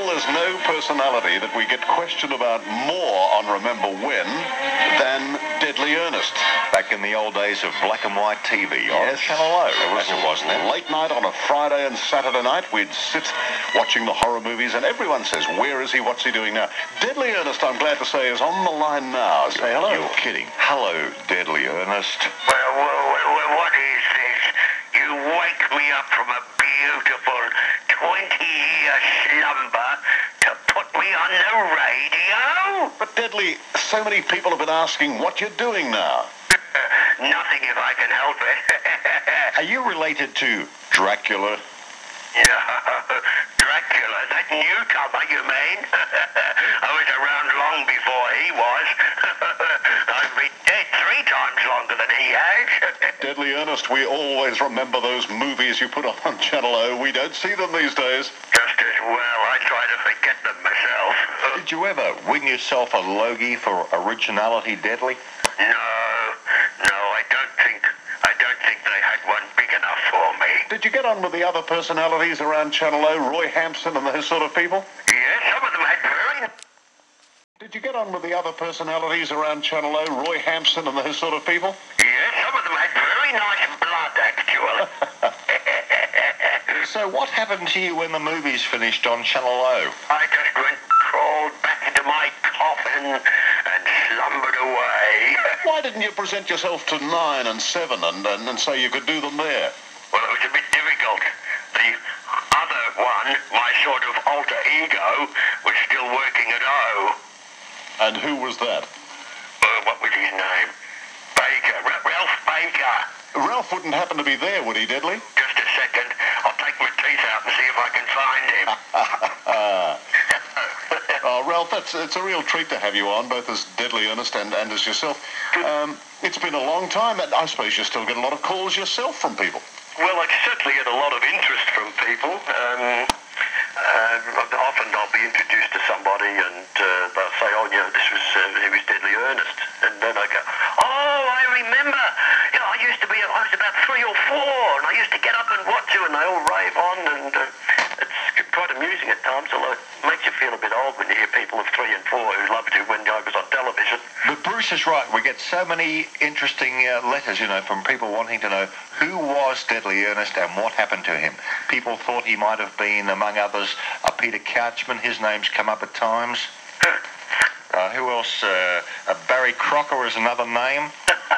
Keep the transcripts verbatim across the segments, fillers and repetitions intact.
there's no personality that we get questioned about more on Remember When than Deadly Ernest. Back in the old days of black and white T V on Yes. Channel O. It was, as it was then. late night on a Friday and Saturday night. We'd sit watching the horror movies, and everyone says, where is he? What's he doing now? Deadly Ernest, I'm glad to say, is on the line now. Say hello. You're kidding. Hello, Deadly Ernest. Well, well, well, what is this? You wake me up from a beautiful twenty-year slumber to put me on the radio? But Deadly, so many people have been asking what you're doing now. Nothing if I can help it. Are you related to Dracula? No, Dracula, that newcomer, you mean? I was around long before he was. I've been dead three times longer than he has. Deadly Ernest, we always remember those movies you put on on Channel O. We don't see them these days. Just as well. I try to forget them myself. Did you ever win yourself a Logie for originality, Deadly? No, no, I don't think, I don't think they had one big enough for me. Did you get on with the other personalities around Channel O, Roy Hampson and those sort of people? Yes, some of them had very... Did you get on with the other personalities around Channel O, Roy Hampson and those sort of people? Yes, some of them had very nice blood, actually. So what happened To you when the movies finished on Channel O? I just went, crawled back into my coffin and slumbered away. Why didn't you present yourself to Nine and Seven and, and, and say you could do them there? Well, it was a bit difficult. The other one, my sort of alter ego, was still working at O. And who was that? Uh, what was his name? Baker. Ra- Ralph Baker. Ralph wouldn't happen to be there, would he, Deadly? Just a second. I'll take my teeth out and see if I can find him. Oh, Ralph, that's, it's a real treat to have you on, both as Deadly Ernest and, and as yourself. Um, it's been a long time, and I suppose you still get a lot of calls yourself from people. Well, I certainly get a lot of interest from people. Um, uh, often I'll be introduced to somebody and uh, they'll say, oh, yeah, this was, uh, he was Deadly Ernest. And then I go, oh, I remember. You know, I used to be, I was about three or four, and I used to get up and watch you, and they all rave on, and uh, it's quite amusing at times, although it makes you feel a bit old when you hear people of three and four who loved you when I was on television. But Bruce is right. We get so many interesting uh, letters, you know, from people wanting to know who was Deadly Ernest and what happened to him. People thought he might have been, among others, uh, Peter Couchman. His name's come up at times. Uh, who else? Uh, uh, Barry Crocker is another name.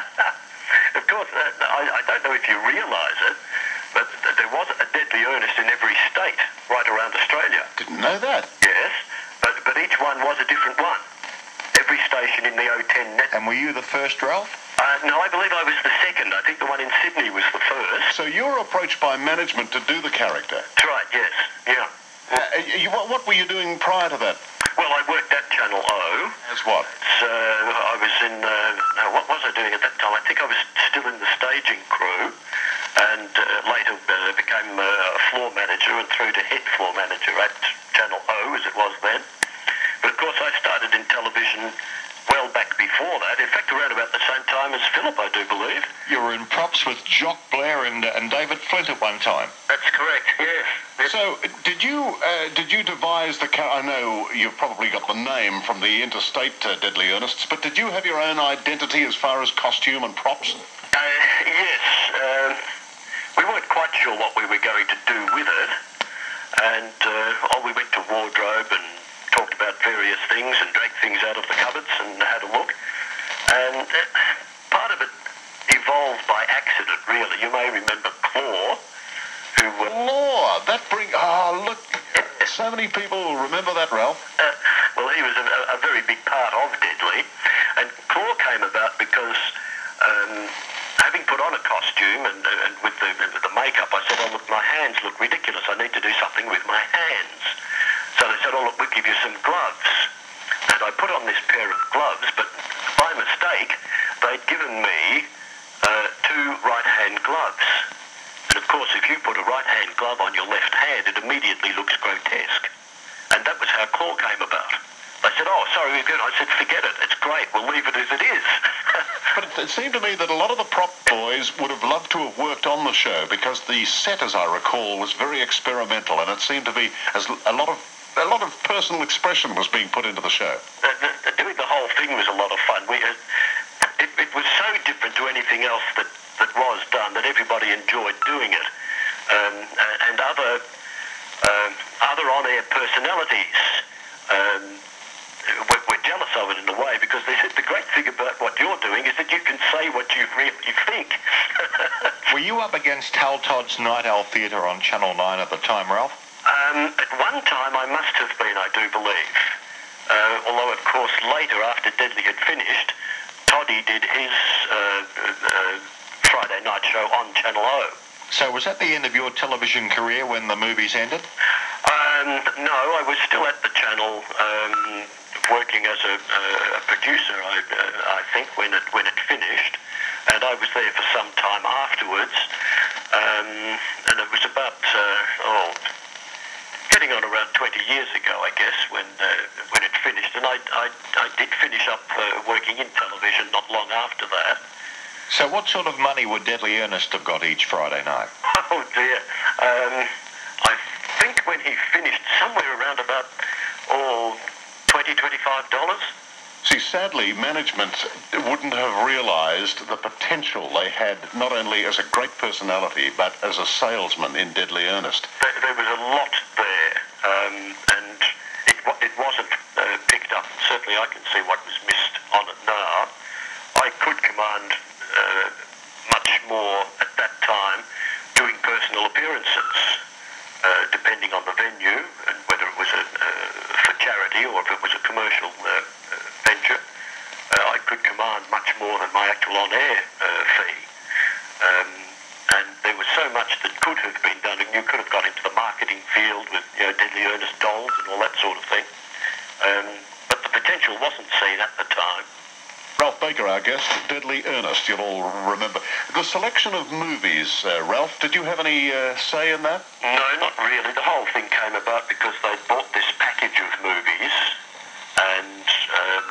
Of course, uh, I, I don't know if you realise it, but th- there was a Deadly Ernest in every state right around Australia. Didn't know that. Yes, but, but each one was a different one. Every station in the O ten net. And were you the first, Ralph? Uh, no, I believe I was the second. I think the one in Sydney was the first. So you were approached by management to do the character. That's right, yes, yeah. Uh, you, what, what were you doing prior to that? Well, I worked at Channel O. As what? So I was in, uh, no, what was I doing at that time? I think I was still in the staging crew, and uh, later uh, became uh, a floor manager and through to head floor manager at Channel O, as it was then. But of course I started in television well back before that. In fact, around about the same time as Philip, I do believe. You were in props with Jock Blair and, uh, and David Flint at one time. That's correct, yes. yes. So, did you uh, did you devise the character? I know you've probably got the name from the interstate uh, Deadly Ernests, but did you have your own identity as far as costume and props? Uh, yes. Um, we weren't quite sure what we were going to do with it, and uh, oh, we went to wardrobe and talked about various things and dragged things out of the cupboards and had a look. And uh, part of it evolved by accident, really. You may remember Claw, who... Uh, Law, that bring... Oh, look, so many people will remember that, Ralph. uh, well, he was a, a very big part of Deadly. And Claw came about because... Um, having put on a costume and, and with, the, with the makeup, I said, oh, look, my hands look ridiculous. I need to do something with my hands. So they said, oh, look, we'll give you some gloves. And I put on this pair of gloves, but by mistake, they'd given me uh, two right-hand gloves. And of course, if you put a right-hand glove on your left hand, it immediately looks grotesque. And that was how Claw came about. They said, oh, sorry, we're good. I said, forget it. It's great. We'll leave it as it is. But it, it seemed to me that a lot of the prop boys would have loved to have worked on the show because the set, as I recall, was very experimental, and it seemed to be as a lot of a lot of personal expression was being put into the show. Uh, the, the, doing the whole thing was a lot of fun. We, uh, it, it was so different to anything else that, that was done that everybody enjoyed doing it. Um, and other um, other on-air personalities um, were, were jealous of it in a way, because they said the great thing about what you're doing is that you can say what you really think. Were you up against Hal Todd's Night Owl Theatre on Channel nine at the time, Ralph? Um, at one time I must have been, I do believe. Uh, although, of course, later, after Deadly had finished, Toddy did his uh, uh, Friday night show on Channel O. So was that the end of your television career when the movies ended? Um, no, I was still at the channel, um, working as a, uh, a producer, I, uh, I think, when it when it finished. And I was there for some time afterwards. Um, and it was about, uh, oh, getting on around twenty years ago, I guess, when uh, when it finished. And I, I, I did finish up uh, working in television not long after that. So what sort of money would Deadly Ernest have got each Friday night? Oh, dear. Um, I think when he finished, somewhere around about, oh, twenty dollars, twenty-five dollars. See, sadly, management wouldn't have realised the potential they had, not only as a great personality, but as a salesman in Deadly Ernest. There, there was a lot there, um, and it, it wasn't uh, picked up. Certainly I can see what was missed on it now. I could command uh, much more at that time doing personal appearances, uh, depending on the venue and whether it was a, uh, for charity or if it was a commercial uh, uh, venture. Uh, I could command much more than my actual on-air uh, fee. Um, and there was so much that could have been done, and you could have got into the marketing field with, you know, Deadly Ernest dolls and all that sort of thing. Um, but the potential wasn't seen at the time. Ralph Baker, our guest, Deadly Ernest, you'll all remember. The selection of movies, uh, Ralph, did you have any uh, say in that? No, not really. The whole thing came about because they bought this package of movies, and um,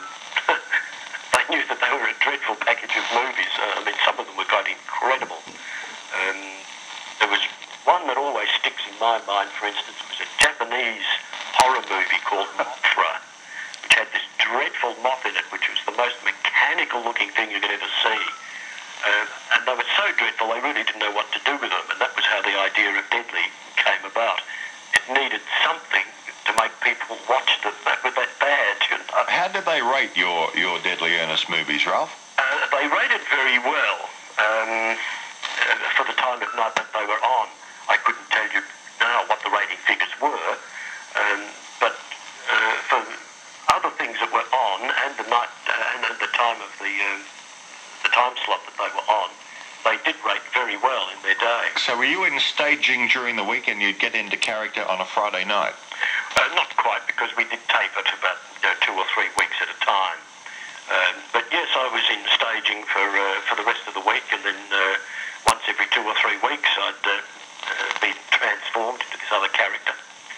they knew that they were a dreadful package of movies. Uh, I mean, some of them were quite incredible. Um, there was one that always sticks in my mind, for instance. It was a Japanese horror movie called Mothra, which had this dreadful moth in it, which was the most mechanical-looking thing you could ever see. Uh, and they were so dreadful, they really didn't know what to do with them, and that was how the idea of Deadly came about. It needed something to make people watch them that were that bad, you know. How did they rate your, your Deadly Ernest movies, Ralph? Uh, they rated very well um, uh, for the time of night that they were on. I couldn't tell you now what the rating figures were, um, but uh, for other things that were on, and the night uh, and at the time of the uh, the time slot that they were on, they did rate very well in their day. So were you in staging during the week and you'd get into character on a Friday night? Uh, not quite, because we did tape it about you know, two or three weeks at a time. Um, but yes, I was in staging for uh, for the rest of the week, and then uh, once every two or three weeks I'd uh, uh, be transformed into this other character.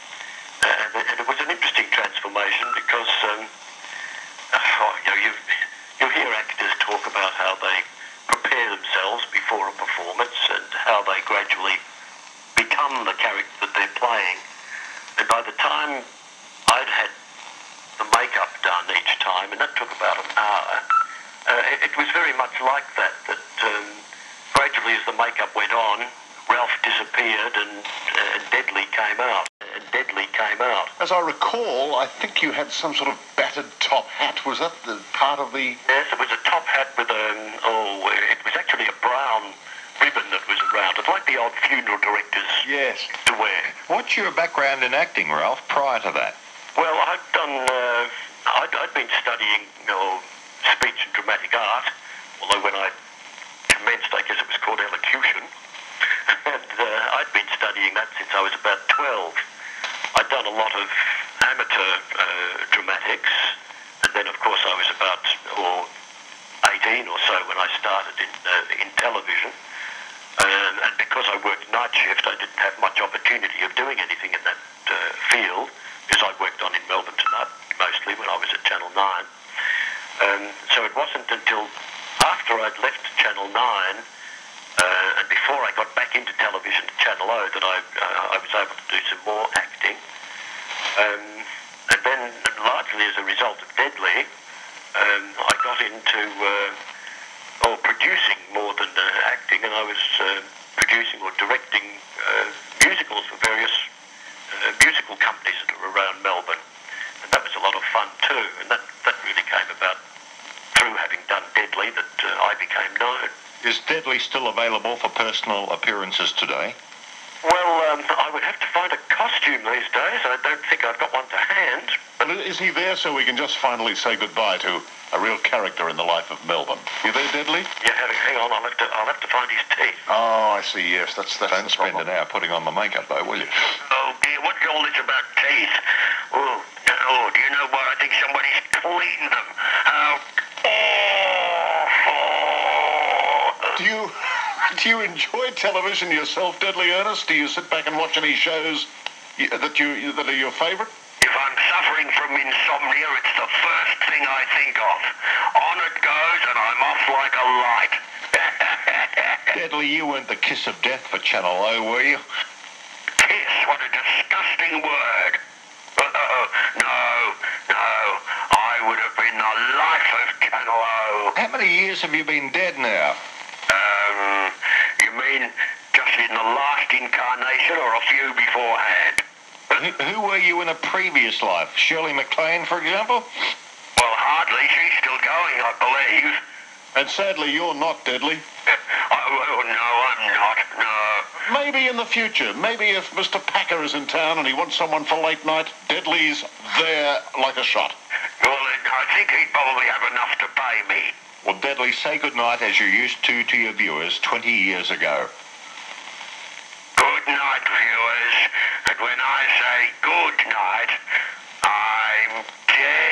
Uh, and it was an interesting transformation because um, oh, you know, you you hear actors talk about how they prepare themselves before a performance and how they gradually become the character that they're playing. And by the time I'd had the makeup done each time, and that took about an hour, uh, it, it was very much like that, that um, gradually as the makeup went on, Ralph disappeared and uh, Deadly came out. And Deadly came out. As I recall, I think you had some sort of battered top hat. Was that the part of the... Yes, it was a top hat with a, oh, it was actually a brown ribbon that was around. It's like the old funeral directors Yes. to wear. What's your background in acting, Ralph, prior to that? Well, I'd done, uh, I'd, I'd been studying you know, speech and dramatic art, although when I commenced, I guess it was called elocution. And uh, I'd been studying that since I was about twelve. I'd done a lot of amateur uh, dramatics, and then, of course, I was about oh, eighteen or so when I started in uh, in television. Um, and because I worked night shift, I didn't have much opportunity of doing anything in that uh, field, because I worked on in Melbourne Tonight mostly when I was at Channel nine. Um, so it wasn't until after I'd left Channel nine uh, and before I got back into television at Channel O that I, uh, I was able to do some more acting. Um, and then, largely as a result of Deadly, um, I got into uh, oh, producing more than uh, acting, and I was uh, producing or directing uh, musicals for various uh, musical companies that are around Melbourne. And that was a lot of fun too, and that, that really came about through having done Deadly that uh, I became known. Is Deadly still available for personal appearances today? Well, um, I would have to find a costume these days. I don't think I've got one to hand. Well, is he there so we can just finally say goodbye to a real character in the life of Melbourne? You there, Deadly? Yeah, hang, hang on. I'll have to. I'll have to find his teeth. Oh, I see. Yes, that's that's Don't the spend problem. an hour putting on the makeup, though, will you? Oh dear, what's all this about teeth? Oh, oh, do you know what? I think somebody's cleaned them. How awful! Do you do you enjoy television yourself, Deadly Ernest? Do you sit back and watch any shows y- that you that are your favourite? If I'm suffering from insomnia, it's the first thing I think of. On it goes, and I'm off like a light. Deadly, you weren't the kiss of death for Channel O, were you? Kiss, what a disgusting word. Oh, no, no, I would have been the life of Channel O. How many years have you been dead now? Um, you mean just in the last incarnation or a few beforehand? Who, who were you in a previous life? Shirley MacLaine, for example? Well, hardly. She's still going, I believe. And sadly, you're not, Deadly. Oh, oh, no, I'm not. No. Maybe in the future. Maybe if Mister Packer is in town and he wants someone for late night, Deadly's there like a shot. Well, I think he'd probably have enough to pay me. Well, Deadly, say goodnight as you used to to your viewers twenty years ago. Good night, viewers. And when I say good night, I'm dead.